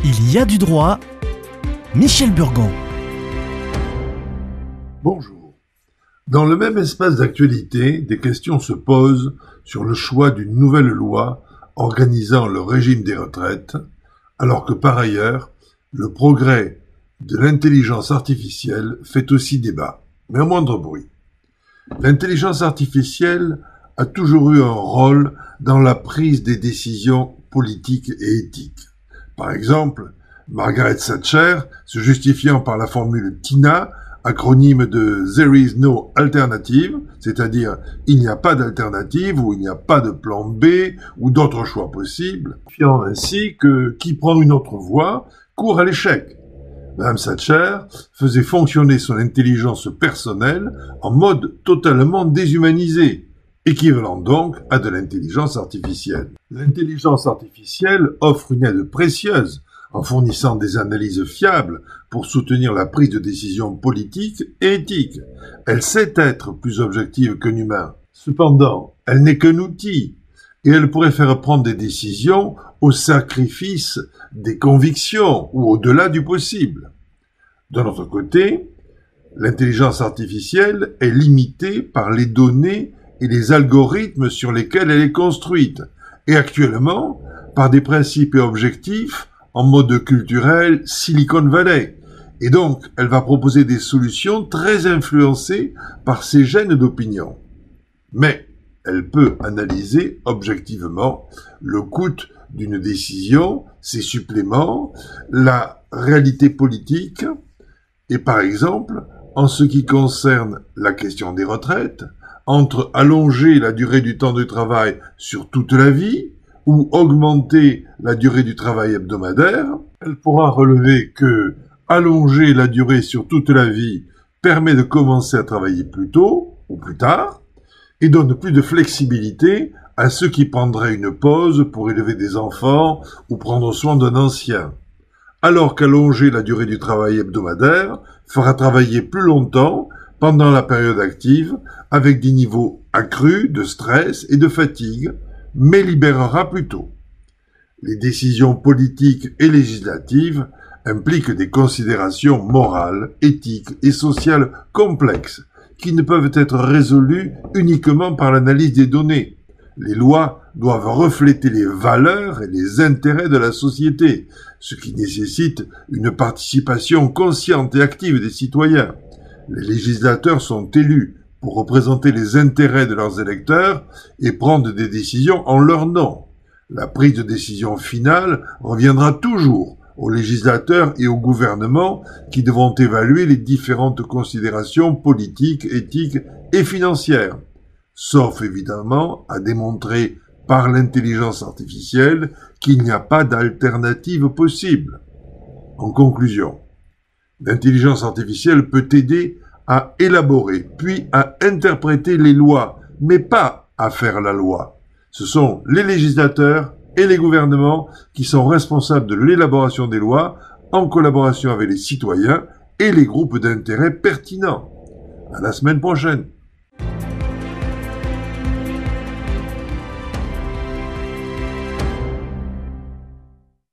Il y a du droit. Michel Burgon. Bonjour. Dans le même espace d'actualité, des questions se posent sur le choix d'une nouvelle loi organisant le régime des retraites, alors que par ailleurs, le progrès de l'intelligence artificielle fait aussi débat, mais au moindre bruit. L'intelligence artificielle a toujours eu un rôle dans la prise des décisions politiques et éthiques. Par exemple, Margaret Thatcher, se justifiant par la formule TINA, acronyme de There is no alternative, c'est-à-dire il n'y a pas d'alternative ou il n'y a pas de plan B ou d'autres choix possibles, fiant ainsi que qui prend une autre voie court à l'échec. Madame Thatcher faisait fonctionner son intelligence personnelle en mode totalement déshumanisé, équivalent donc à de l'intelligence artificielle. L'intelligence artificielle offre une aide précieuse en fournissant des analyses fiables pour soutenir la prise de décision politique et éthique. Elle sait être plus objective qu'un humain. Cependant, elle n'est qu'un outil et elle pourrait faire prendre des décisions au sacrifice des convictions ou au-delà du possible. D'un autre côté, l'intelligence artificielle est limitée par les données et les algorithmes sur lesquels elle est construite, et actuellement par des principes et objectifs en mode culturel Silicon Valley. Et donc, elle va proposer des solutions très influencées par ces gènes d'opinion. Mais elle peut analyser objectivement le coût d'une décision, ses suppléments, la réalité politique, et par exemple, en ce qui concerne la question des retraites, entre allonger la durée du temps de travail sur toute la vie ou augmenter la durée du travail hebdomadaire, elle pourra relever que allonger la durée sur toute la vie permet de commencer à travailler plus tôt ou plus tard et donne plus de flexibilité à ceux qui prendraient une pause pour élever des enfants ou prendre soin d'un ancien, alors qu'allonger la durée du travail hebdomadaire fera travailler plus longtemps pendant la période active avec des niveaux accrus de stress et de fatigue, mais libérera plus tôt. Les décisions politiques et législatives impliquent des considérations morales, éthiques et sociales complexes qui ne peuvent être résolues uniquement par l'analyse des données. Les lois doivent refléter les valeurs et les intérêts de la société, ce qui nécessite une participation consciente et active des citoyens. Les législateurs sont élus pour représenter les intérêts de leurs électeurs et prendre des décisions en leur nom. La prise de décision finale reviendra toujours aux législateurs et au gouvernement qui devront évaluer les différentes considérations politiques, éthiques et financières, sauf évidemment à démontrer par l'intelligence artificielle qu'il n'y a pas d'alternative possible. En conclusion, l'intelligence artificielle peut aider à élaborer, puis à interpréter les lois, mais pas à faire la loi. Ce sont les législateurs et les gouvernements qui sont responsables de l'élaboration des lois en collaboration avec les citoyens et les groupes d'intérêt pertinents. À la semaine prochaine.